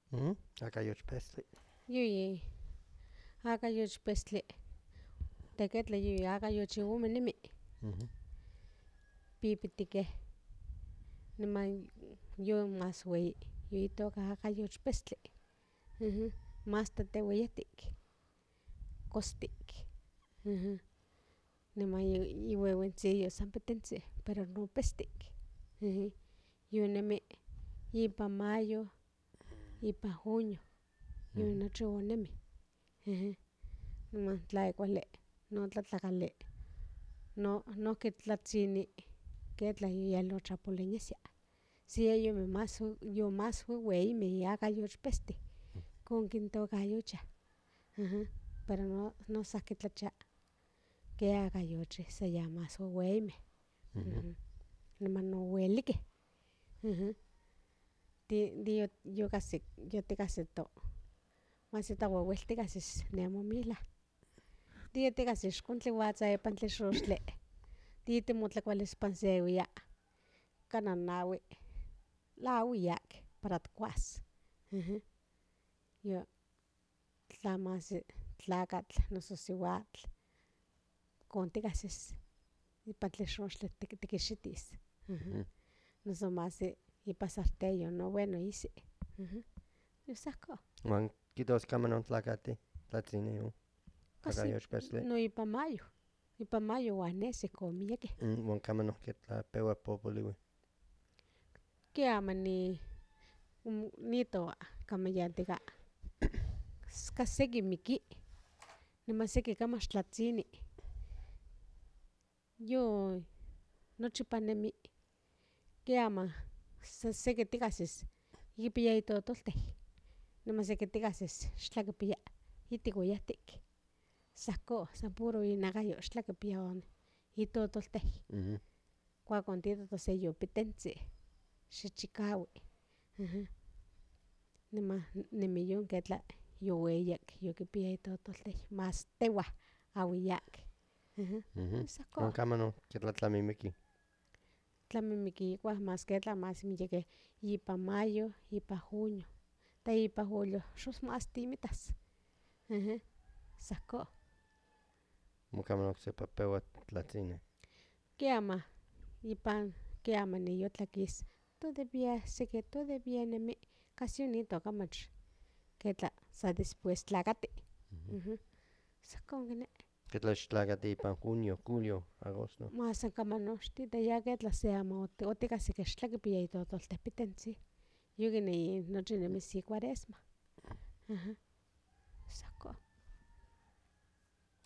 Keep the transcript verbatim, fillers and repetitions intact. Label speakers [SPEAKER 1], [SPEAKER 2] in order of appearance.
[SPEAKER 1] Mm, akayoch pestli.
[SPEAKER 2] Yuyi akayoch pestli teketla yuyi akayochi ome nimi
[SPEAKER 1] Mhm.
[SPEAKER 2] pipitike niman yo mas weyi yoitoka akayoch pestli ujú mas teteweyetik kostik ujú niman iwewentzi san pitentzi pero no pestik ujú yunimi ipan mayo ipan junio yun nochi onemi ujú niman tla kuali no tlatlakali no nohki tlatzini ketla yalochapoliniasia si eyomi mas yomas weweyimeh akayoch pestih kon kintokayocha ujú pero no nosa kitlachia ke akayochi saya mas weweyimeh ujú niman no welikeh ujú ti di yokahsi yotikahsito masita weweltik ahsis ne momilah tiyotikahsi ixkontliwatza ipan tlixoxtli titimotlakualis ipan sewia kana nawi lawiyak para tikuas ujú yo tlamasi tlakatl noso siuatl kontikahsis ipan tlixoxtli tikixitis ujú noso masi ipan sarten no bueno isi ujú pues ahko
[SPEAKER 1] Uan kihtos kama ontlakati tlatzini o akayoch pestli.
[SPEAKER 2] no ipan mayo ipan mayo uan nesi ihkon miekeh
[SPEAKER 1] Uan kama nohki tlapewa popoliwi.
[SPEAKER 2] kiama ni nitoa kamayantika kasi seki miki niman seki kama ixtlatzini yo nochipa nemi kiama seki tikahsis yikipia itotoltih niman seki tikahsis ixtlakipia yitik oyahtik san ihko san puro inakayo ixtlakipia itotoltih kuakon titotos se yopitentzi xichikawi ujú niman nemi yon ketla yoweyak yokipia itotoltih mas tewa awiyak ujú pues ahko
[SPEAKER 1] Uan kama nohki tlatlamimiki.
[SPEAKER 2] tlamimiki mas ketla mas miyekeh ipan mayo ipan junio ta ipan julio xos mas timitas ujú san ihko
[SPEAKER 1] Amo kama oksepa pewa tlatzini.
[SPEAKER 2] kiama ipan kiama niyotlakis todavía seki todavía nemi kasi onitoka mach ketla sa después tlakati ujú san ihkon kiné
[SPEAKER 1] Ketla ixtlakati ipan junio, julio, agosto.
[SPEAKER 2] mas san kamanochti ya ketla se amo otikahsi keh ixtlakipia itotoltih pitentzi yokini nochi nemis cuaresma ujú.